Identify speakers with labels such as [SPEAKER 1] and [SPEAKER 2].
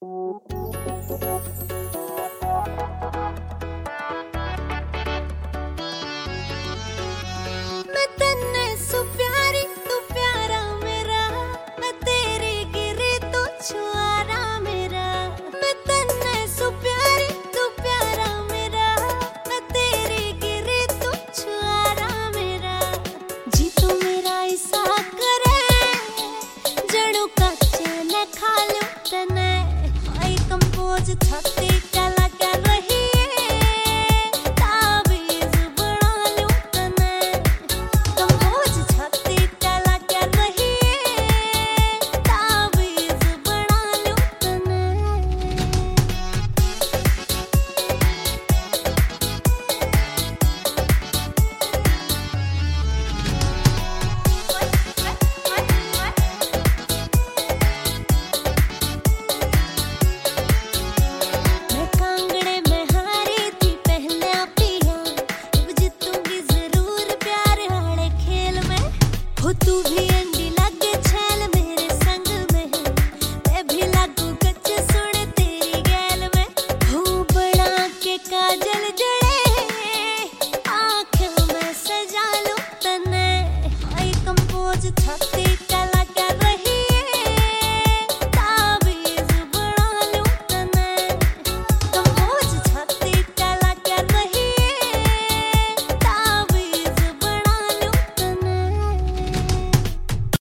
[SPEAKER 1] मैं तन्ने सु प्यारी तू प्यारा मेरा, मैं तेरे गिरे तो छुआरा मेरा। मैं तन्ने सु प्यारी तू प्यारा मेरा, मैं तेरे गिरे तो छुआरा मेरा। जी तू मेरा ऐसा करे जड़ों का चैन खा लो तने, आई कंपोज छाती चला कर रही तू भी